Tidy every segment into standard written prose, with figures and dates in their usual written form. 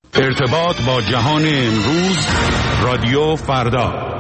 ارتباط با جهان امروز، رادیو فردا.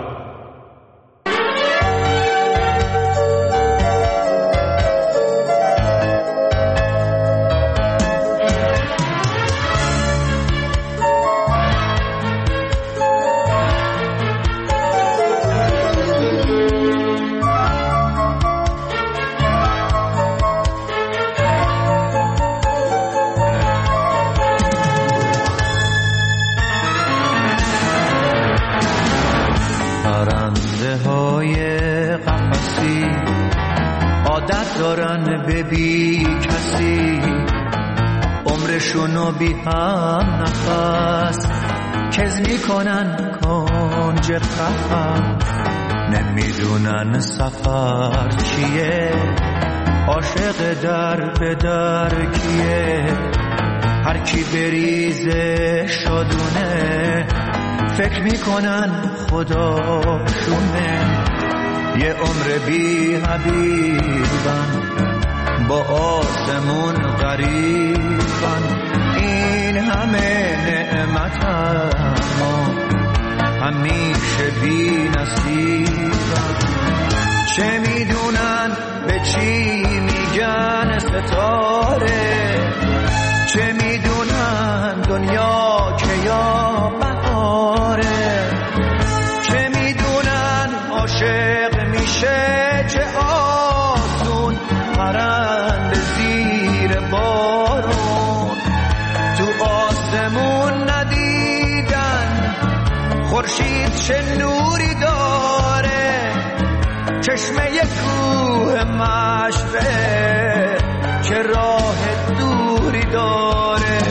دارن به بی کسی عمرشونو بی هم نفس کز میکنن کنج قفس نمیدونن سفر چیه عاشق در به در کیه هر کی بریزه شادونه فکر میکنن خداشونه یه عمر بی حبیبن با آسمون غریبن این همه نعمت اما همیشه بی نصیبن چه میدونن به چی میگن ستاره چه میدونن دنیا که یا بهاره چه میدونن عاشق میشه چه آسون پرنده زیر بارون تو آسمون ندیدن خورشید چه نوری داره چشمه کوه مشرق چه راه دوری داره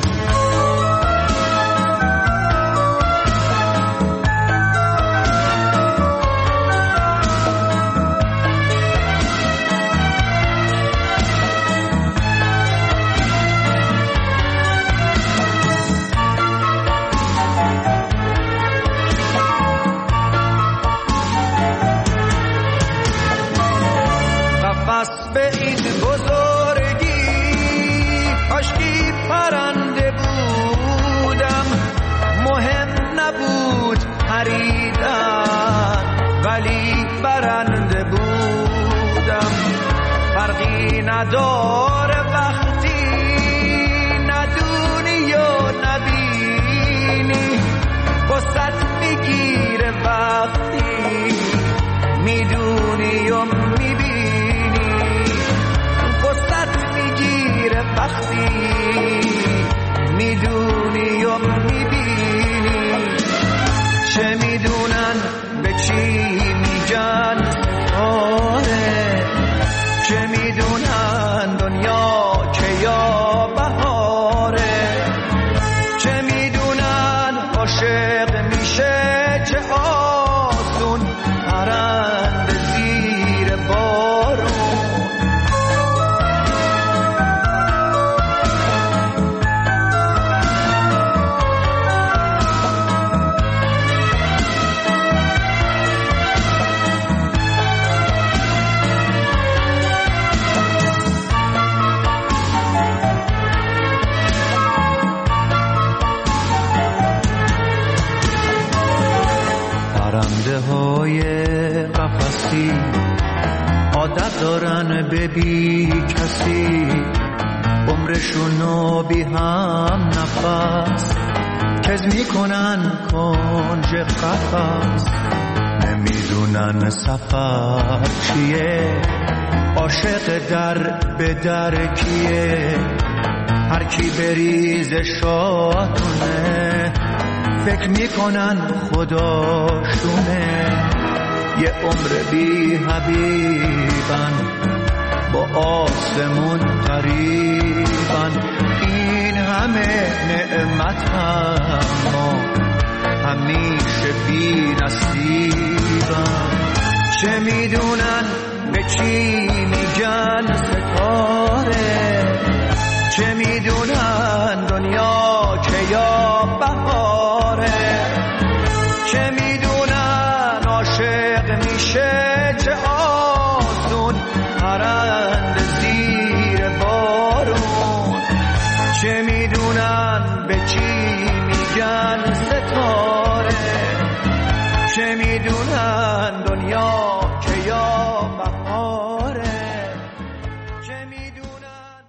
به این بزرگی کاشکی پرنده بودم مهم نبود پریدن ولی برنده بودم فرقی نداره وقتی ندونی و نبینی قصت میگیره وقتی میدونی و میبینی وقتی میدونی و میبینی چه میدونن به چی میگن ستاره چه میدونن دنیا که یا بهاره چه میدونن عاشق میشه چه آسون پرنده زیر بارون های قفسی عادت دارن به بی کسی عمرشونو بی هم نفس کز میکنن کنج قفس نمیدونن سفر چیه عاشق در به در کیه هر کی بریز شادونه فکر میکنن خداشونه یه عمر بی حبیبن با آسمون قریبن این همه نعمت اما همیشه بی نصیبن چه میدونن به چی میگن ستاره چه میدونن دنیا که یا بهاره چه میدونن عاشق میشه چه آسون پرنده زیر بارون چه میدونن به چی روشن ستاره، چه میدونن دنیا که یا بهاره، چه میدونن.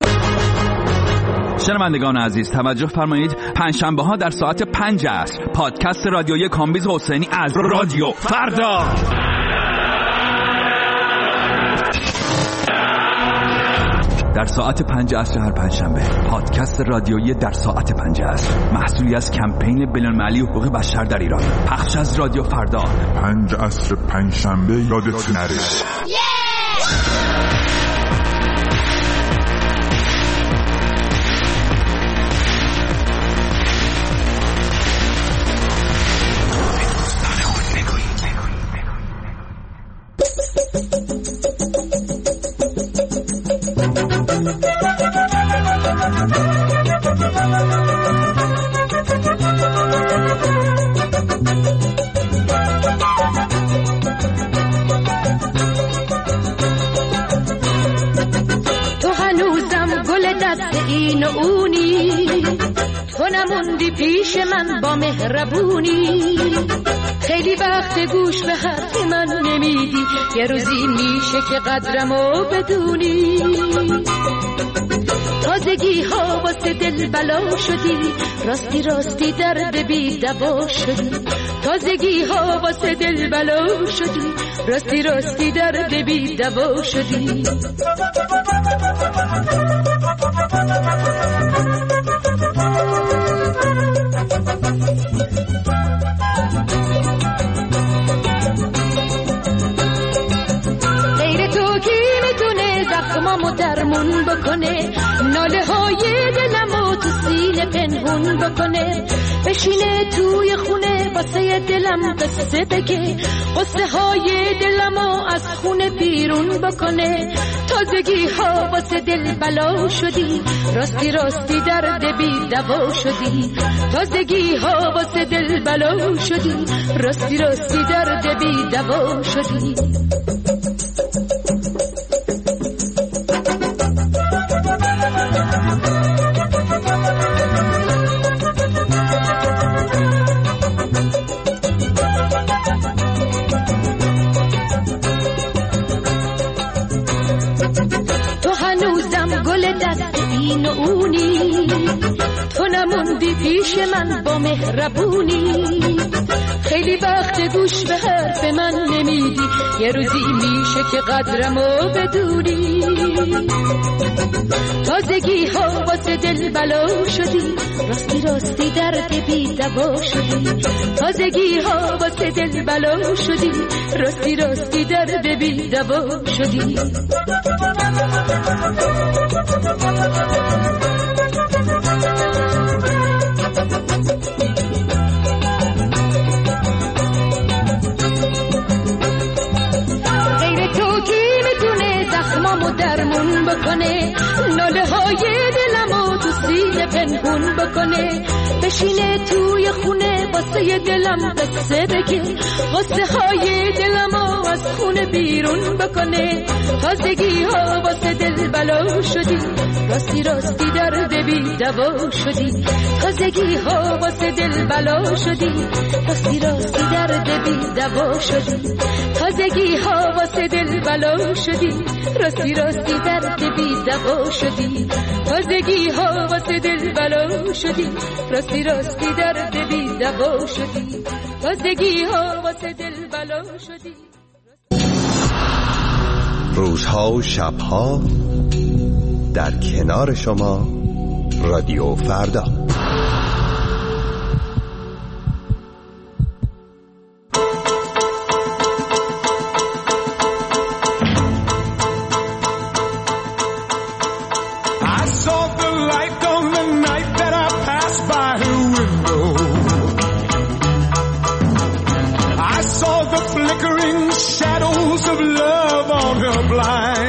شنوندگان عزیز توجه فرمایید، پنجشنبه ها در ساعت 5 عصر پادکست رادیویی کامبیز حسینی از رادیو فردا. در ساعت 5 عصر هر پنجشنبه پادکست رادیویی در ساعت 5 عصر، محصولی از کمپین بین‌المللی حقوق بشر در ایران، پخش از رادیو فردا. 5 عصر پنجشنبه یادت نره. این و اونی، تو نموندی پیش من با مهربونی، خیلی وقت گوش به حرف من نمیدی، یه روزی میشه که قدرمو بدونی. تازگی ها واسه دل بلا شدی، راستی راستی درد بی دوا شدی. تازگی ها واسه دل بلا شدی، راستی راستی درد بی دوا شدی. غیر تو کی میتونه زخمامو درمون بکنه، ناله های دلمو تو سینه پنهون بکنه، بشینه توی خونه واسه دلم قصه بگه، قصه های دلمو از خونه بیرون بکنه. تازگی ها واسه دل بلا شدی، راستی راستی درد بی دوا شدی. تازگی ها واسه دل بلا شدی، راستی راستی درد بی دوا شدی. این و اونی، تو نموندی پیش من با مهربونی، خیلی وقت گوش به حرف من نمیدی، یه روزی میشه که قدرمو بدونی. تازگی ها واسه دل بلا شدی، راستی راستی درد بی دوا شدی. تازگی ها واسه دل بلا شدی، راستی راستی درد بی دوا شدی. غیر تو کی میتونه زخمامو درمون بکنه، ناله های دلمو تو سینه پنهون بکنه، بشینه توی خونه واسه دلم قصه بگه، قصه های دلمو از خونه بیرون بکنه. تازگی ها واسه دل بلا شدی، راستی راستی درد بی دوا شدی. تازگی ها واسه دل بلا شدی، راستی راستی درد بی دوا شدی. تازگی ها واسه دل بلا شدی، راستی راستی درد بی دوا شدی. تازگی ها واسه دل بلا شدی، راستی راستی درد بی دوا شدی. تازگی ها واسه دل بلا شدی. روزها و شبها در کنار شما رادیو فردا.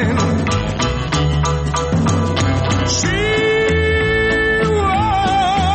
She was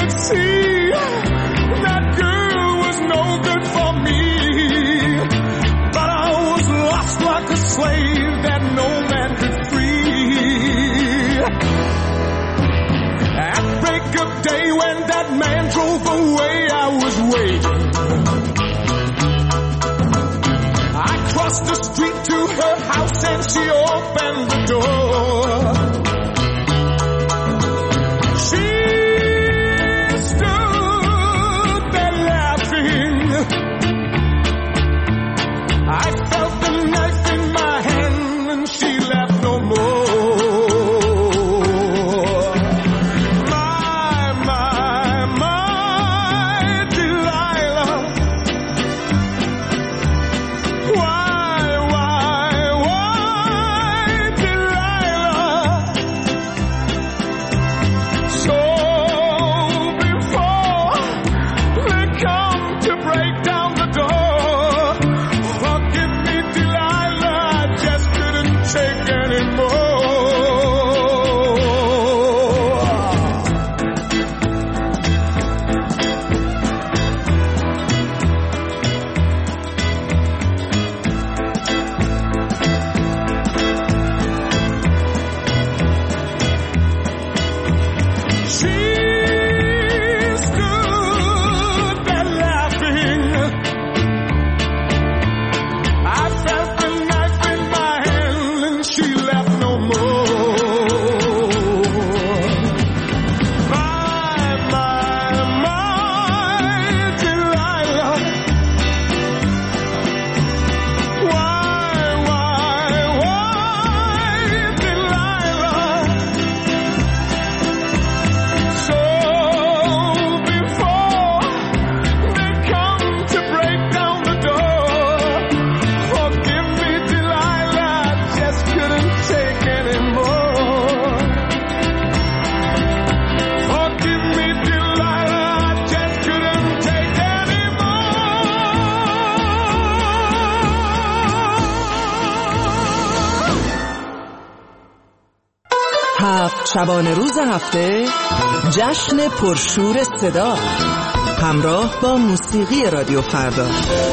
could see that girl was no good for me. But I was lost like a slave that no man could free. At break of day when that man drove away, I was waiting. I crossed the street to her house and she opened the door. She stood there laughing. I felt the knife in my hand and she laughed no more. My Delilah. Why, Delilah? So before they come to break down the door, forgive me, Delilah, I just couldn't take anymore. She stood there laughing. I felt the knife in my hand and she laughed no more. My Delilah. Why, Delilah? So before they come to break down the door, forgive me, Delilah, I just couldn't take anymore. Forgive me, Delilah, I just couldn't take anymore. 7 شبانه روز هفته جشن پرشور صدا همراه با موسیقی رادیو فردا.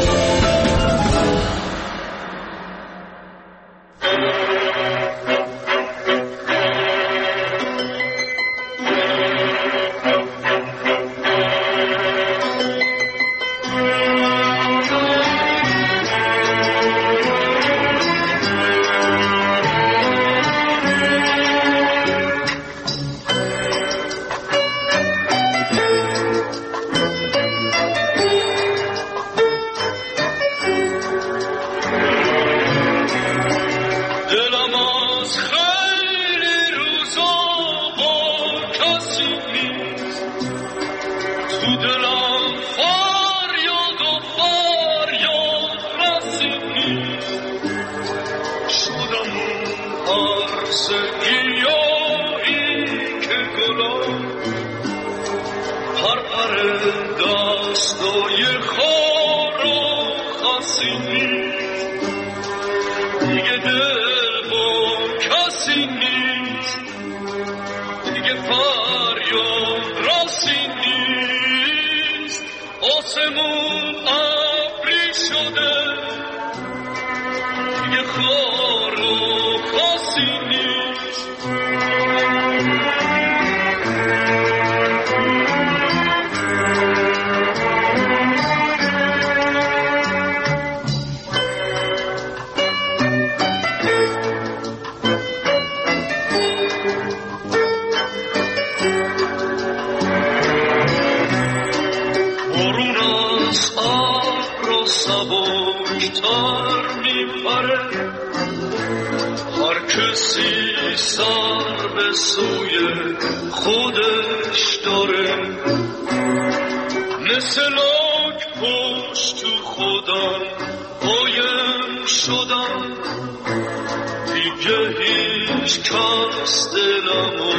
دلم از خیلی روزا با کسی نیست. تو دلم فریاد و فریاد رسی نیست. شدم اون عرض گیاهی که گلم پرپر دستای خار و خسی نیست. دیگه دل با کسی نیست. دیگه فریاد راسی نیست. آسمون ابری شده. دیگه خار و خاصی نیست. بارون از ابر و سبکتر میپره. هر کسی سر به سوی خودش داره. مثل لاک پشت تو خودم قایم شدم. دیگه هیچ کس دلمو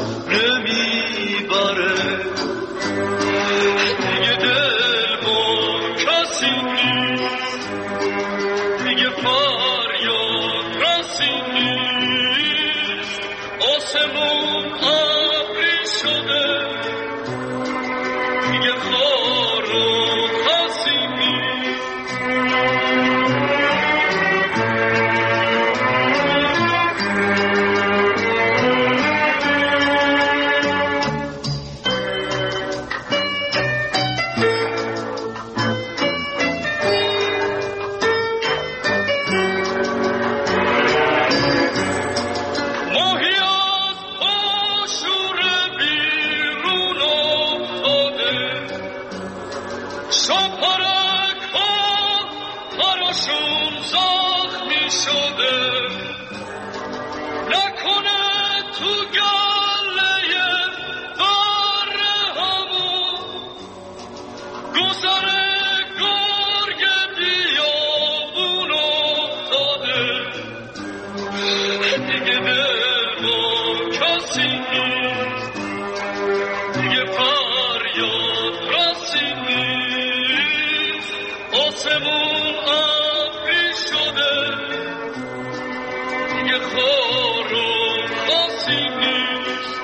نمیبره. دیگه دل با کسی نیست. دیگه فریاد رسی نیست. آسمون ابری شده. زخمی شده نکنه تو گله بره همون گذره گرگ بیابون افتاده دیگه دل با کسی نیست دیگه فریاد رسی نیست آسمون ابری شده دیگه خار و خاصی نیست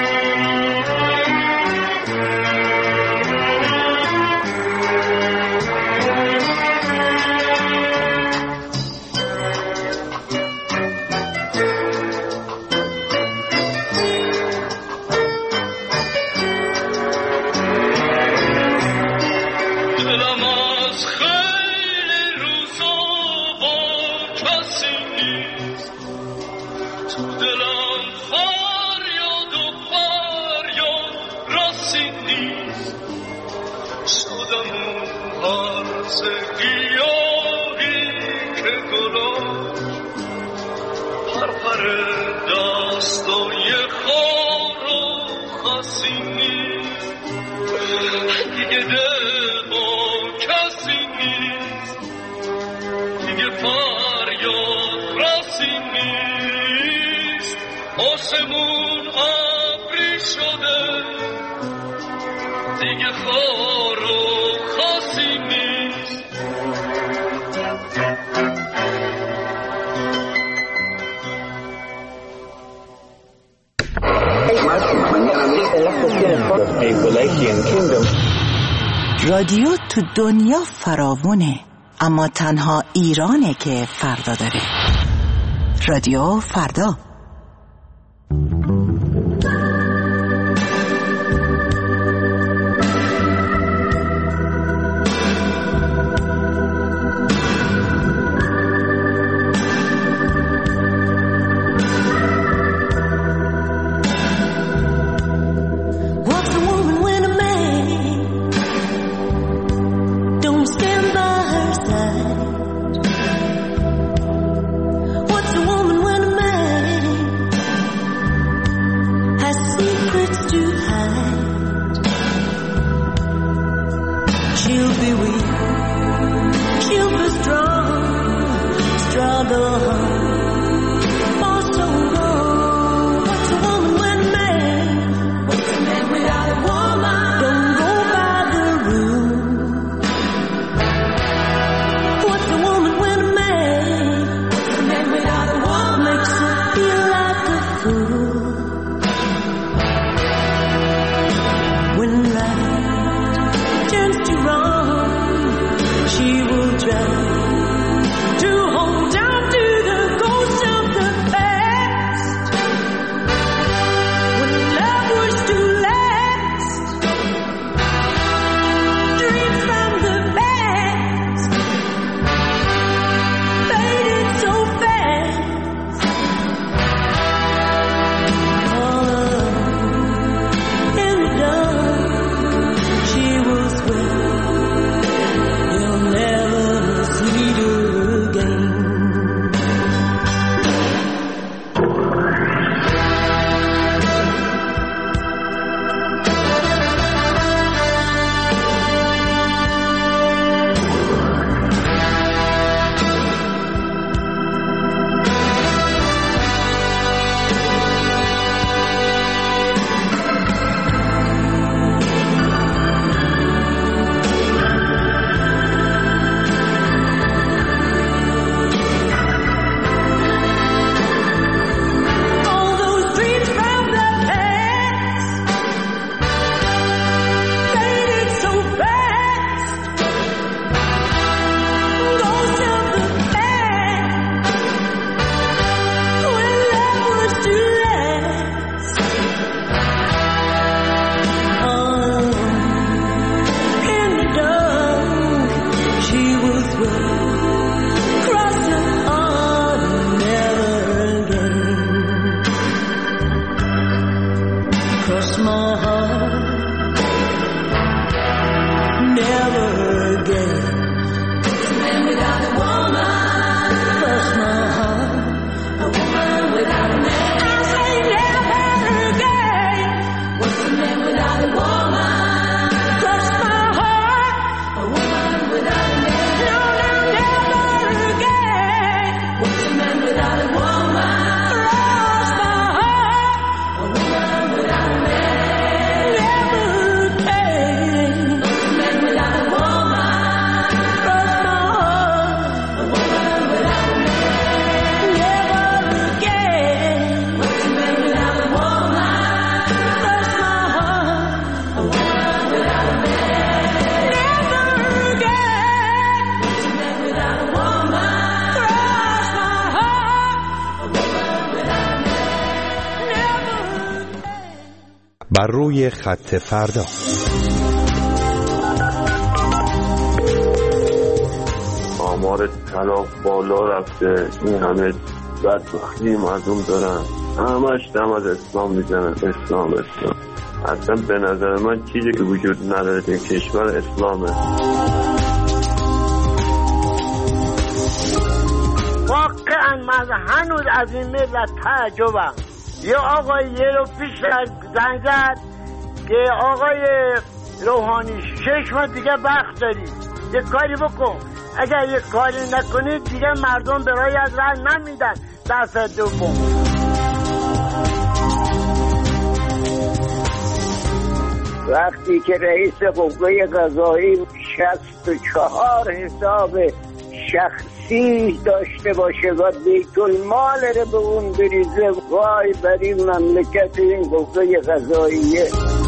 دلم از خیلی روزا با کسی نیست تو دلم فریاد و فریاد رسی نیست شدم اون هرز گیاهی که گلاش پرپر دستای خار و خسی نیست دیگه دل با کسی نیست دیگه فریاد رسی نیست آسمون ابری شده دیگه خار و خاصی نیست رادیو تو دنیا فراوونه، اما تنها ایرانه که فردا داره. رادیو فردا. بر روی خط فردا. آمار طلاق بالا رفته، این همه بدبختی مردم دارن، همش دم از اسلام میزنن. اسلام اصلا به نظر من چیزی که وجود نداره در کشور اسلامه. واقعا من هنوز از این ملت تعجبم. یه آقای یه رو پیش زنگ زد که آقای روحانی 6 ماه دیگه وقت داری، یه کاری بکن، اگر یه کاری نکنی دیگه مردم برای از راه نمیدن دفعه دوم. وقتی که رئیس قوه قضایی 64 حساب شخصی داشته باشه و بیت المال رو به اون بریزه، وای بر این مملکت این قوه قضاییه.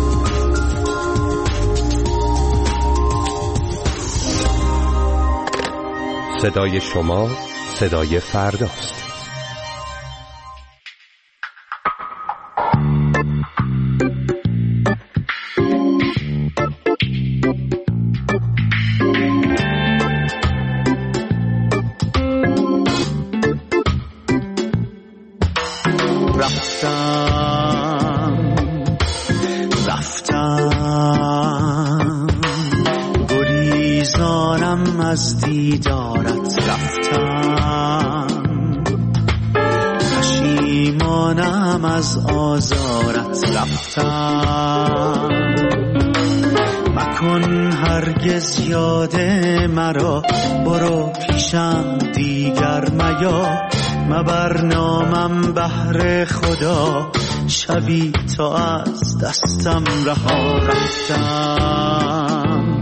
صدای شما صدای فرداست. رفتم گریزانم از دیدارت، رفتم پشیمانم از آزارت، رفتم مکن هرگز یاد مرا، برو پیشم دیگر میا، مبر نامم بهر خدا، شبی تا از دستم رها. رفتم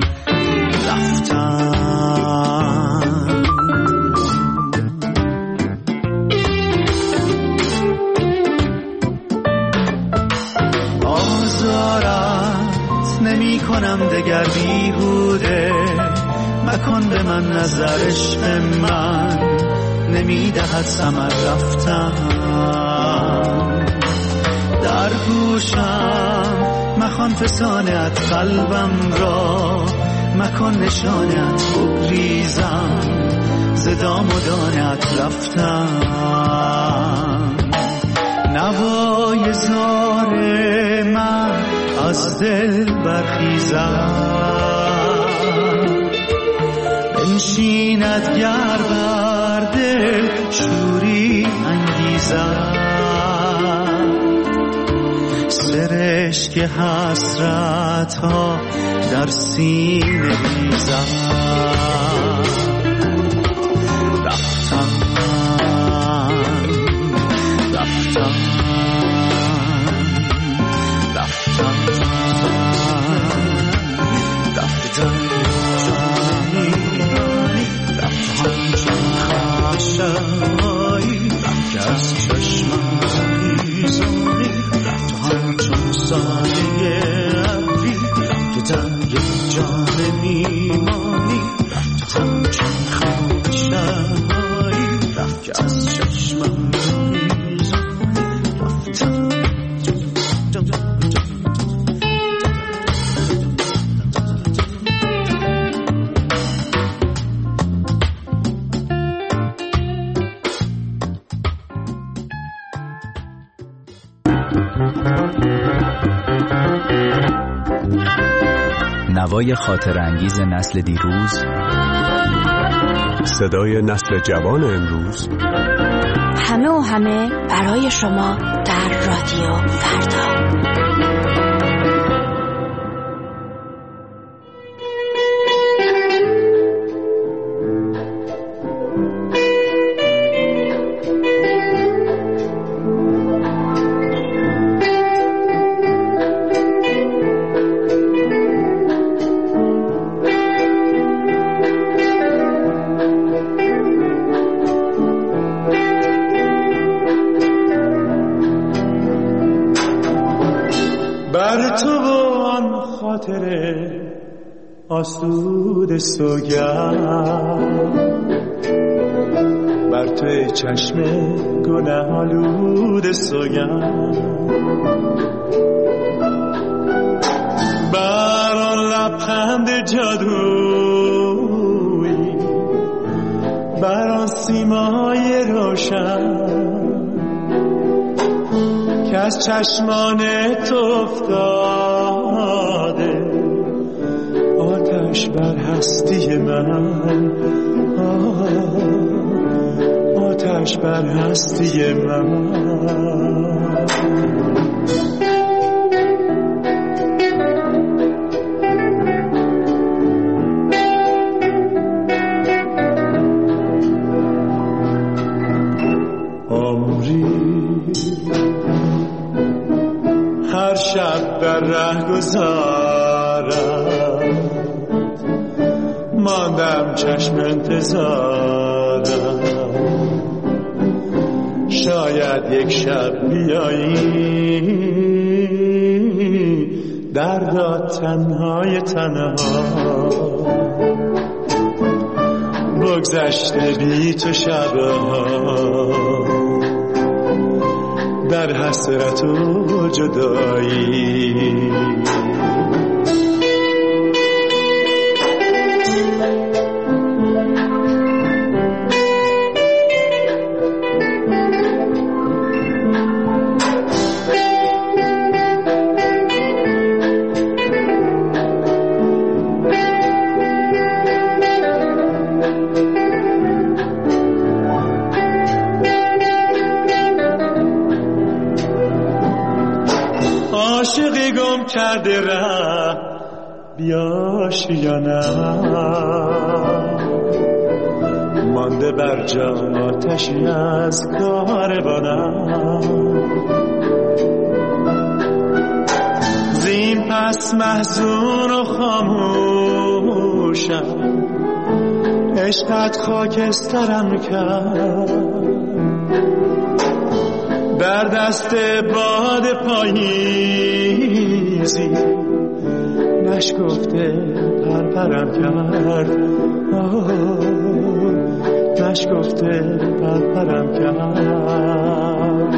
آزارت نمی کنم دگر بیهوده، مکن به من نظر عشق من نمی دهد ثمر. رفتم در گوشم مخوان فسانت قلبم را، مکن نشانت بگریزم ز دام و دانت. رفتم نوای زار من از دل برخیزم، بنشیند گر بر دل شوری انگیزم، سرشک حسرت ها در سینه ریزم. رفتم رفتم رفتم رفتم رفتم چون خشایی، رفت از چشمم بیزاری، رفتم چون سایه ابری که در یک جان میمانی، رفتم چون خشایی، رفت از چشمم نوای خاطر انگیز نسل دیروز، صدای نسل جوان امروز، همه و همه برای شما در رادیو فردا. بر تو آن خاطر آسود سوگند، بر تو چشم گناه آلود سوگند، بر آن لبخند جادویی، بر آن سیمای روشن که از چشمان تو افتاده، آتش بر هستی من، آتش بر هستی من. هر شب در ره گذارم، ماندم چشم انتظارم، شاید یک شب بیایی دردا تنهای تنها، بگذشته بی تو شبها در حسرت و جدایی. عاشقی گم کرده ره بیاشیانم، مانده بر جا آتشی از کاروانم، زین پس محزون و خاموشم، عشقت خاکسترم کرد، در دست باد پاییزی نشکفته پرپرم کرد، نشکفته پرپرم کرد.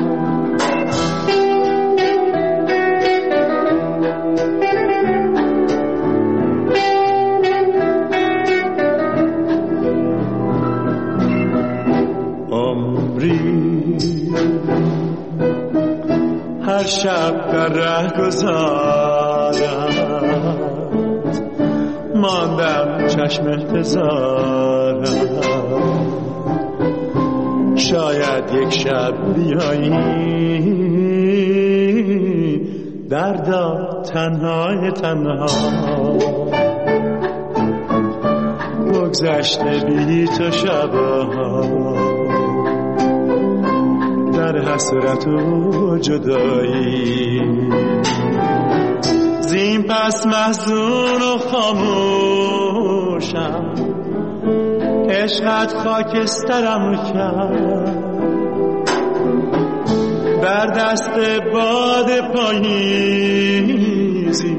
هر شب در ره گذارد، ماندم چشم انتظارم، شاید یک شب بیایی دردا تنهای تنها، بگذشته بی تو شبها در حسرت و جدایی. زین پس محزون و خاموشم، عشقت خاکسترم کرد، در دست باد پاییزی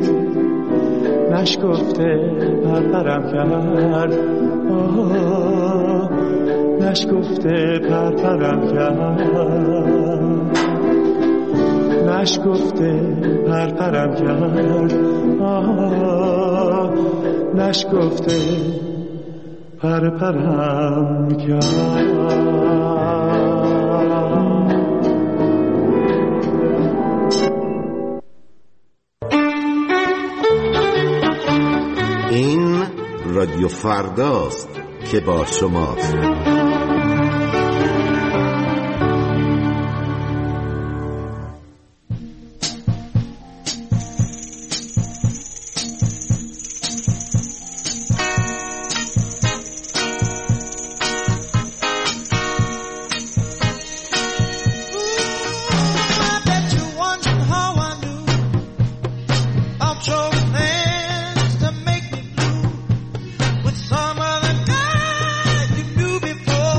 نشکفته پرپرم کرد، نشکفته پرپرم کرد، نشکفته پرپرم کرد، نشکفته پرپرم کرد. این رادیو فرداست که با شماست. Some other guy you knew before.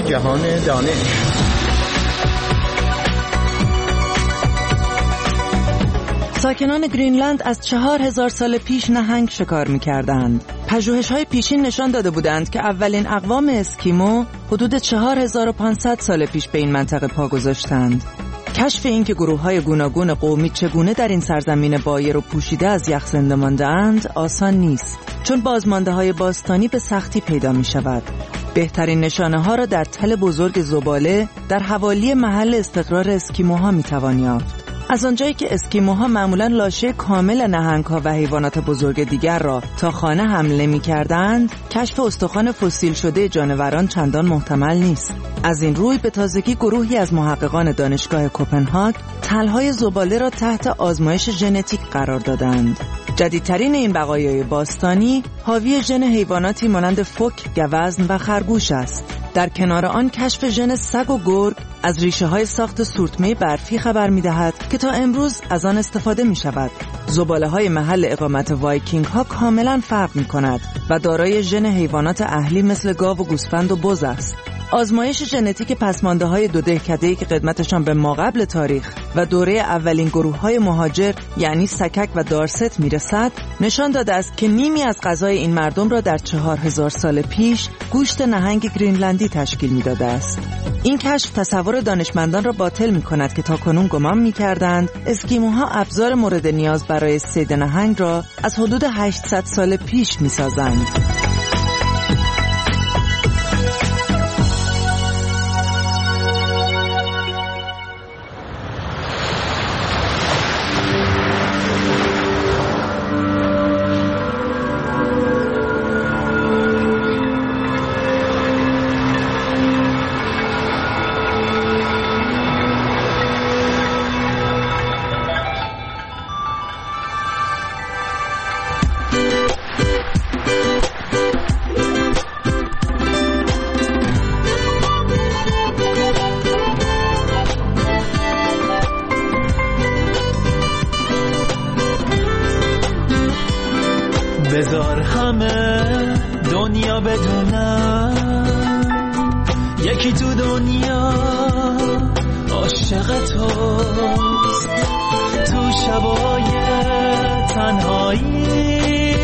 جهان دانش. ساکنان گرینلند از 4000 سال پیش نهنگ شکار می‌کردند. پژوهش‌های پیشین نشان داده بودند که اولین اقوام اسکیمو حدود 4500 سال پیش به این منطقه پا گذاشتند. کشف این که گروه‌های گوناگون قومی چگونه در این سرزمین بایر و پوشیده از یخ زنده مانده‌اند آسان نیست، چون بازمانده‌های باستانی به سختی پیدا می‌شود. بهترین نشانه‌ها را در تل بزرگ زباله در حوالی محل استقرار اسکیموها می‌توان یافت. از آنجایی که اسکیموها معمولاً لاشه کامل نهنگ‌ها و حیوانات بزرگ دیگر را تا خانه حمله می‌کردند، کشف استخوان فسیل شده جانوران چندان محتمل نیست. از این روی به تازگی گروهی از محققان دانشگاه کوپنهاگ تلهای زباله را تحت آزمایش ژنتیک قرار دادند. جدیدترین این بقایای باستانی حاوی ژن حیواناتی مانند فوک، گوزن و خرگوش است. در کنار آن کشف ژن سگ و گرگ از ریشه‌های ساخت سورتمه برفی خبر می‌دهد که تا امروز از آن استفاده می‌شود. زباله‌های محل اقامت وایکینگ‌ها کاملاً فرق می‌کند و دارای ژن حیوانات اهلی مثل گاو و گوسفند و بز است. آزمایش ژنتیک پسمانده‌های دو دهکده‌ای که قدمتشان به ماقبل تاریخ و دوره اولین گروه‌های مهاجر یعنی سکک و دارست میرسد، نشان داده است که نیمی از غذای این مردم را در 4000 سال پیش گوشت نهنگ گرینلندی تشکیل میداده است. این کشف تصور دانشمندان را باطل می‌کند که تاکنون گمان می‌کردند اسکیموها ابزار مورد نیاز برای صید نهنگ را از حدود 800 سال پیش می‌سازند. بذار همه دنیا بدونم یکی تو دنیا عاشق توست، تو شبای تنهایی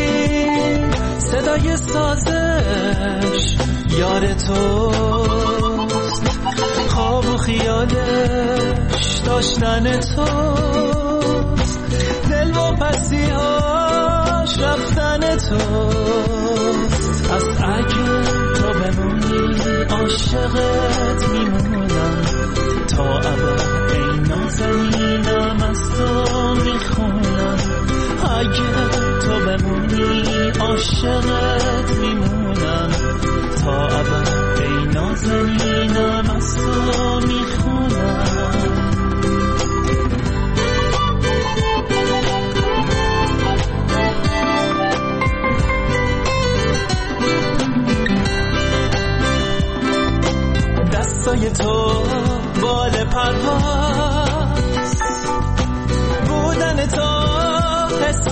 صدای سازش یار توست، خواب و خیالش داشتن توست، دل و پسی‌هاش رفتن توست. از اگه تو بمونی عاشقت میمونم تا ابد، ای نازنینم از تو میخونم. اگه تو بمونی عاشقت میمونم تا ابد، ای نازنینم از تو میخونم. دستای تو بال پرواز، بودن تو حس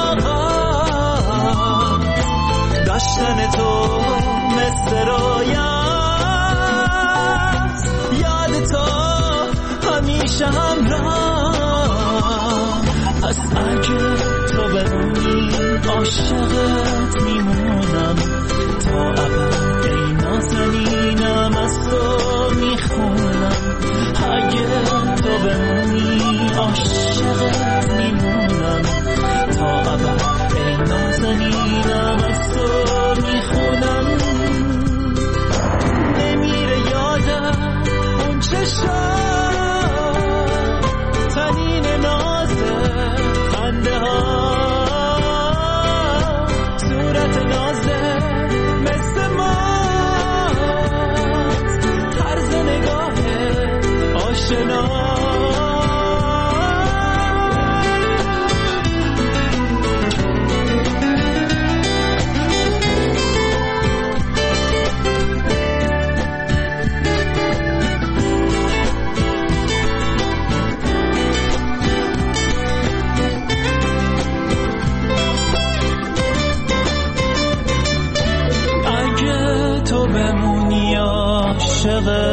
آغاز، داشتن تو مثل رویاست، یاد تو همیشه همراه. پس اگه تو بمونی عاشقت میمونم تا ابد، ای نازنینم از تو میخونم. اگه تو بمونی عاشقت میمونم تا ابد، ای نازنینم از تو میخونم. نمیره یادم اون چشم تنین نازه خنده ها، صورت نازه مثل ما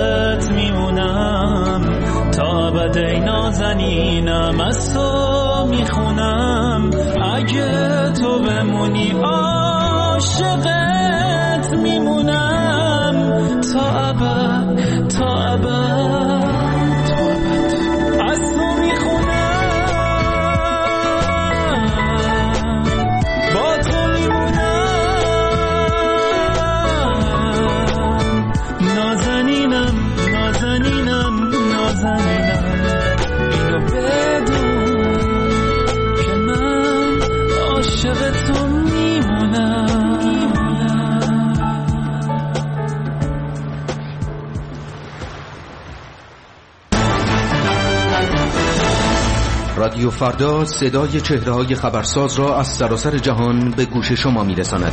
عاشقت میمونم تا ابد ای نازنینم از تو میخونم اگه تو بمونی عاشقت میمونم تا ابد تا ابد از تو میخونم با تو میمونم نازنینم نازنینم نازنینم اینو بدون که من عاشق تو میمونم. رادیو فردا صدای چهره‌های خبرساز را از سراسر جهان به گوش شما می‌رساند.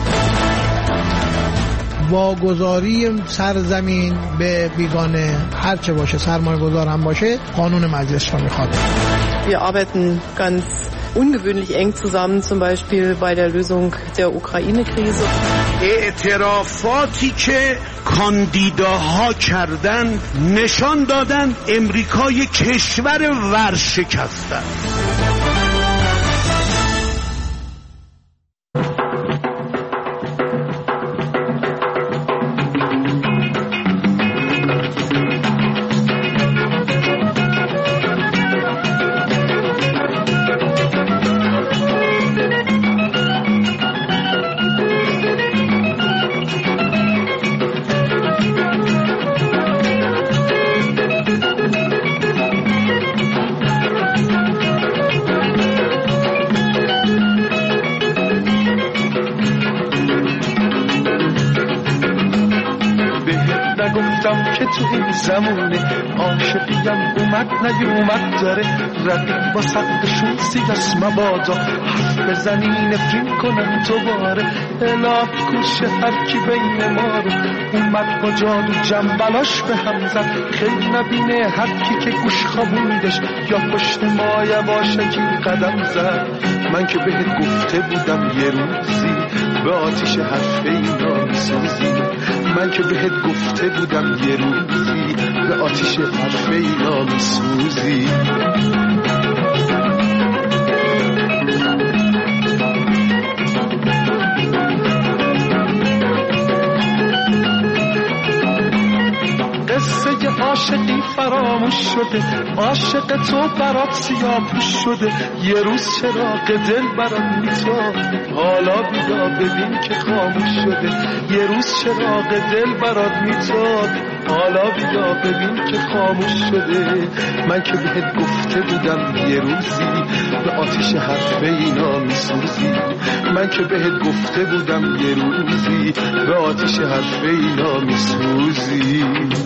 واگذاری سرزمین به بیگانه هرچه باشه سرمایه گذار هم باشه قانون مجلس را میخواد. Wir arbeiten ganz ungewöhnlich eng zusammen, zum Beispiel bei der Lösung der Ukraine-Krise. اعترافاتی که کاندیداها کردن نشان دادن امریکای کشور ورشکسته. که تو این زمونه عاشقیم اومد نیومد داره رقیب با صدشون سیاس مبادا حرف بزنی نفرین کنن دوباره الهی کوشه هرکی بین ما رو اومد با جادو جنبلاش به هم زد خیلی نبینه هرکی که گوش خوابوندش یا پشت ما یواشکی قدم زد. من که بهت گفته بودم یه روزی به آتیش حرف اینا میسوزی. من که بهت گفته بودم یه روزی به آتیش حرف اینا میسوزی. قصه عاشقی فراموش شده عاشق تو برات سیاپوش شده یه روز چراغ دل برات میتاب حالا بیا ببین که خاموش شده یه روز چراغ دل برات میتاب حالا بیا ببین که خاموش شده. من که بهت گفته بودم یه روزی به آتیش حرف اینا میسوزی. من که بهت گفته بودم یه روزی به آتیش حرف اینا میسوزی.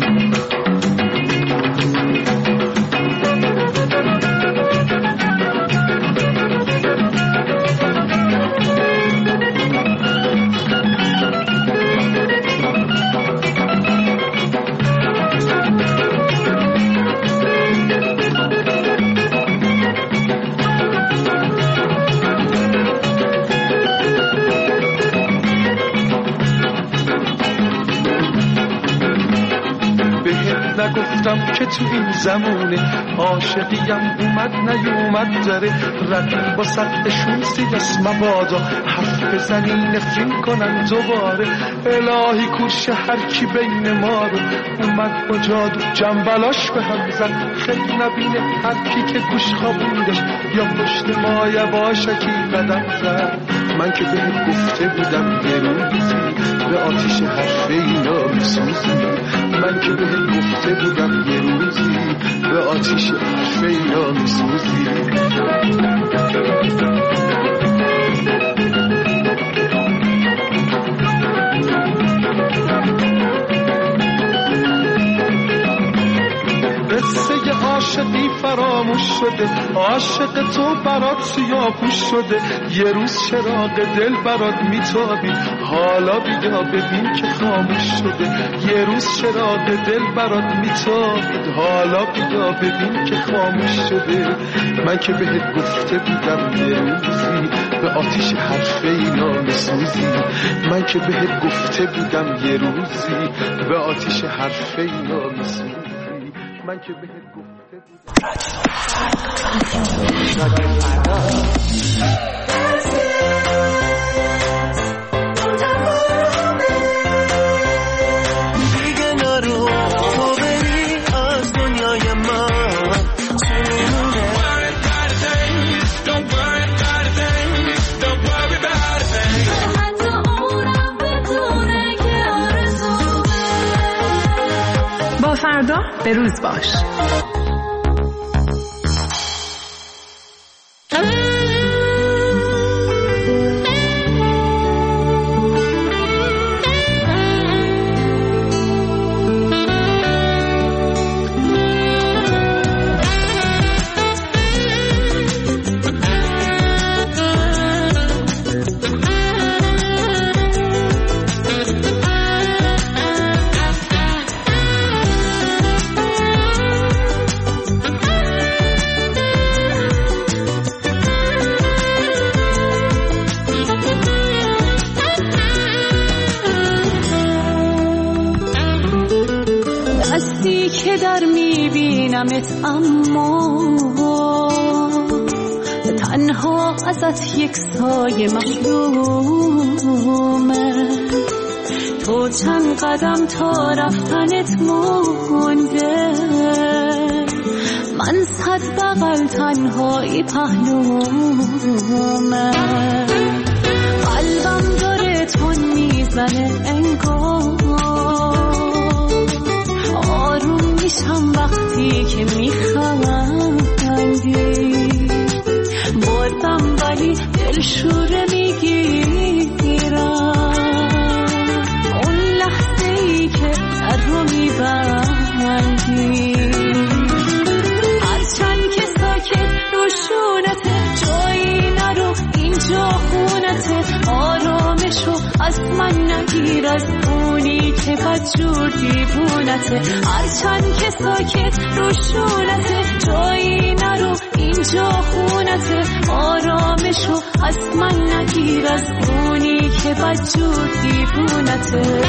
نگفتم که تو این زمونه عاشقیم اومد نیومد داره رقیب با صدشون سیاس مبادا حرف بزنی نفرین کنن دوباره الهی کوشه هرکی بین ما رو اومد با جادو جنبلاش به هم زد خیلی نبینه هرکی که گوش خوابوندش یا پشت ما یواشکی قدم زد. من که بهت گفته بودم یه روزی به آتیش حرف اینا میسوزی. من که بهت گفته بودم یه روزی به آتیش حرف اینا میسوزی. قصه عاشقی فراموش شده، عاشق تو برات سیاه‌پوش شده. یه روز چراغ دل برات میتابید، حالا بیا ببین که خاموش شده. یه روز چراغ دل برات میتابید، حالا بیا ببین که خاموش شده. من که بهت گفته بودم یه روزی به آتیش حرف اینا میسوزی. من که بهت گفته بودم یه روزی به آتیش حرف اینا میسوزی. من که بهت گفته بودم دیگه نرو تو بری از دنیای من. با فردا به روز باش. که در میبینمت اما تنها ازت یک سایه محرومه. تو چند قدم تا رفتنت مونده، من 100 بغل تنهایی پهلومه. قلبم داره تون میزنه انگار، آروم میشم وقتی که میخندی. بردم ولی دلشوره میگیرم، اون لحظه ای که در رو میبندی. هرچند که ساکت روشونته، جایی نرو اینجا خونته. آرامشو از من نگیر، از اونی که بدجور دیوونته. هرچند که ساکت روشونته، جایی نرو اینجا خونته. آرامشو از من نگیر، از اونی که بدجور دیوونته.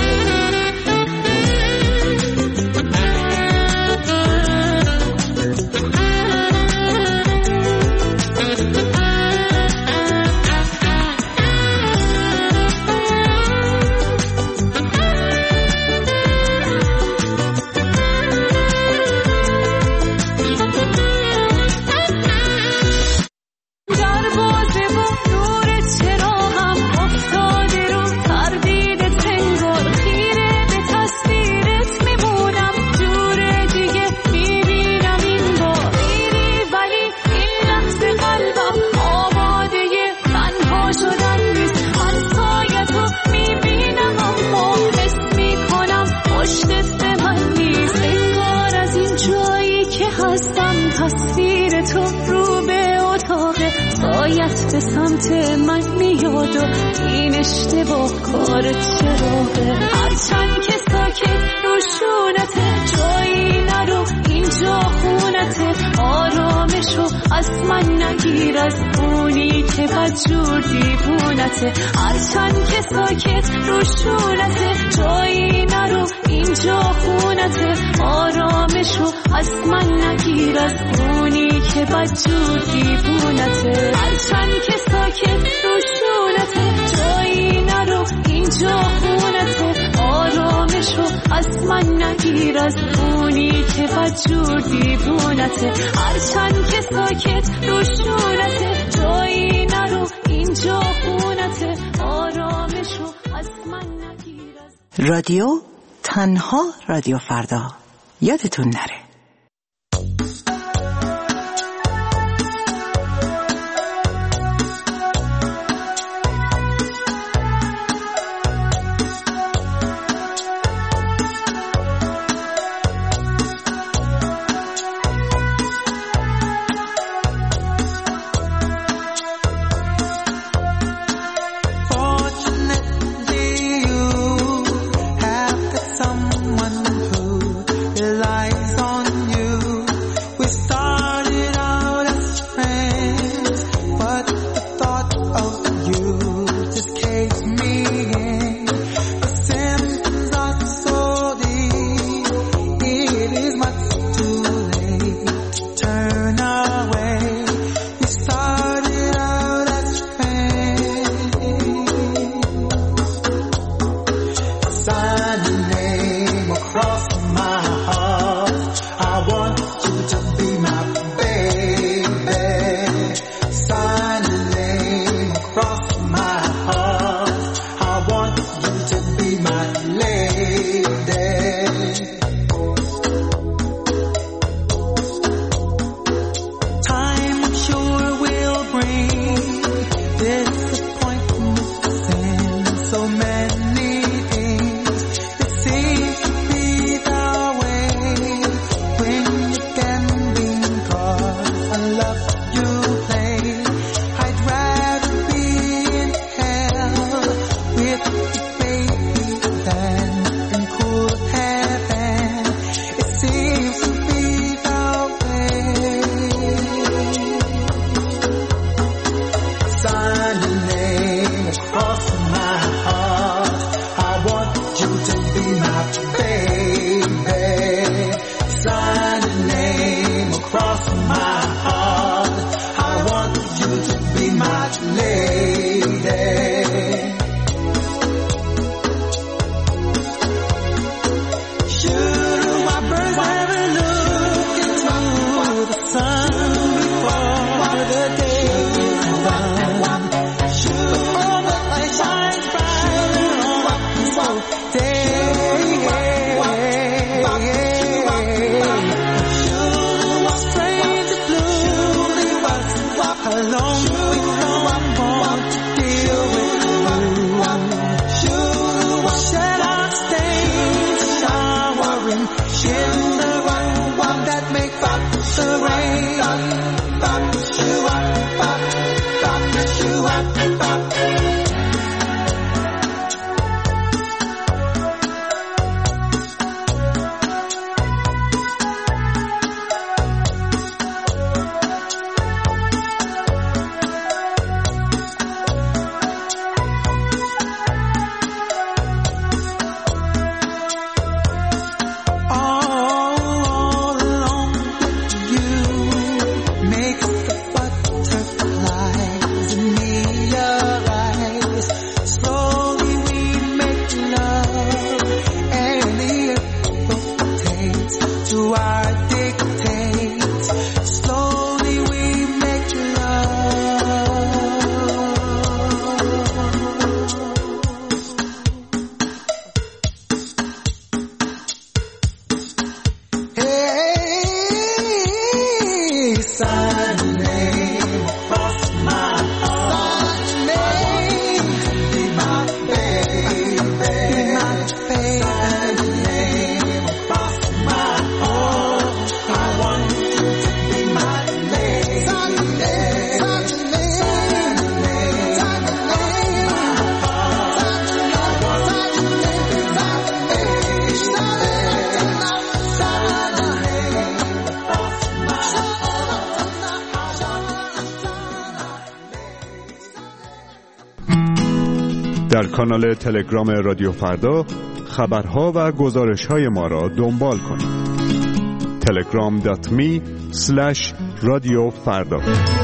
سایت به سمت من میاد و این اشتباه کار چراغه. هرچند که ساکت روشونته، جایی نرو اینجا خونته. آرامشو از من نگیر، از اونی که بدجور دیوونته. هرچند که ساکت روشونته، جایی نرو اینجا خونته. آرامشو از من نگیر، از اونی که بدجور دیوونته. هرچند که ساکت روشونته، جایی نرو اینجا خونته. آرامشو از من نگیر، از اونی که بدجور دیوونته. هرچند که ساکت روشونته، جایی نرو اینجا خونته. آرامشو از من نگیر. رادیو تنها رادیو فردا، یادتون نره. در کانال تلگرام رادیو فردا خبرها و گزارش‌های ما را دنبال کنید. telegram.me/رادیوفردا.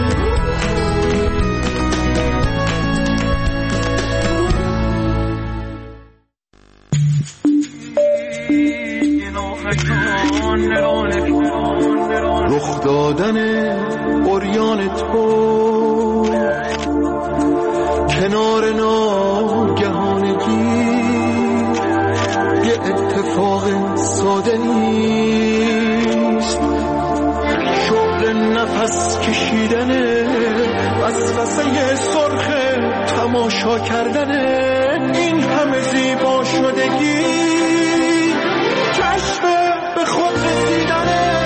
رخ دادن عریان تو کنار ناگهانگی یه اتفاق ساده نیست، شغل نفس کشیدن وسوسه سرخ تماشا کردن این همه زیبا شدگی، کشف به خود رسیدن.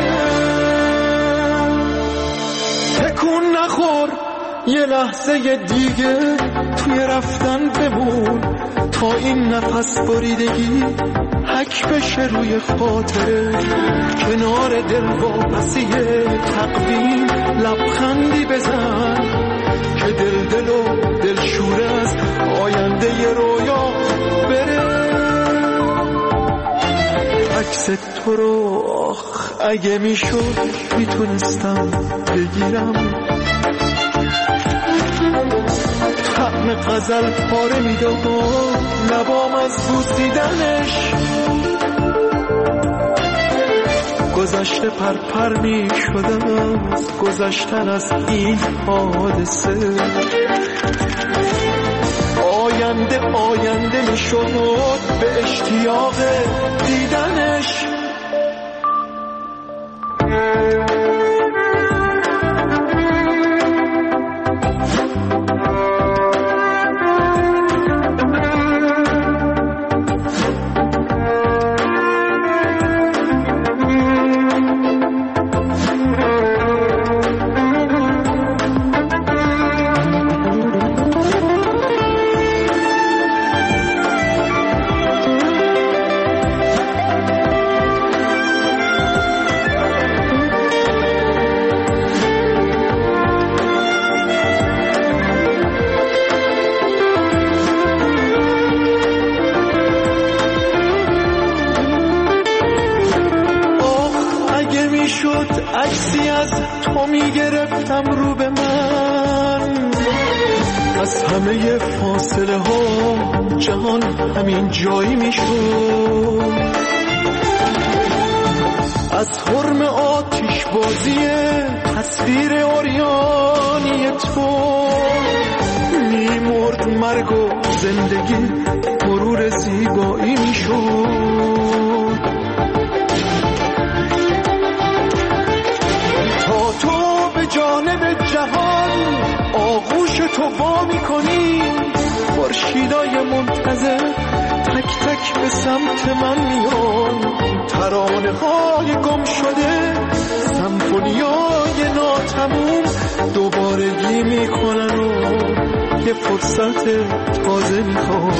تکون نخور، یه لحظه دیگه توی رفتن بمون تا این نفس بریدگی حک بشه روی خاطره. کنار دل واپسی تقویم لبخندی بزن که دل و دلشوره از آینده رویا بره. عکس تو رو آخ اگه میشد میتونستم بگیرم، طعم غزل پاره میداد لبام از بوسیدنش، گذشته پرپر میشدم از گذشتن از این حادثه، آینده میشد به اشتیاق دیدنش. عکسی از تو میگرفتم رو به من، از همه فاصله ها جهان همین جایی میشد، از حرم آتش بازی تصویر عریانی تو میمرد مرگ و زندگی مرور زیبایی میشد. جانب جهان آغوش تو وا می‌کنی، خورشیدای منتظر تک تک به سمت من میان، ترانه‌های گم شده سمفونیای ناتموم دوبارگی میکنن و یه فرصت تازه میخوان.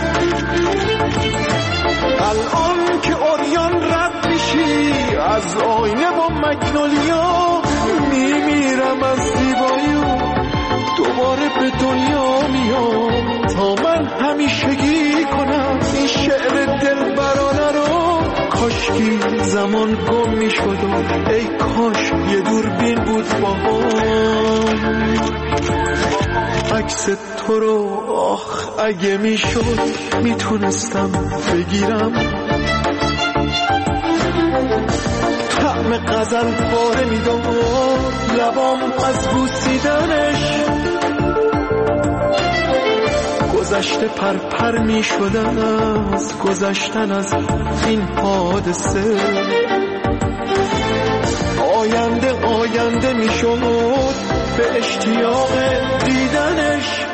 الان که اوریان رد میشی از آینه با مگنولیا، میمیرم از زیبایی و دوباره به دنیا میام تا من همیشگی کنم این شعر دلبرانه رو. کاشکی زمان گم میشد و ای کاش یه دوربین بود با هم، عکس تو رو آخ اگه میشد میتونستم بگیرم، طعم غزل پاره میداد لبام از بوسیدنش، گذشته پرپر میشدن از گذشتن از این حادثه، آینده میشد به اشتیاق دیدنش.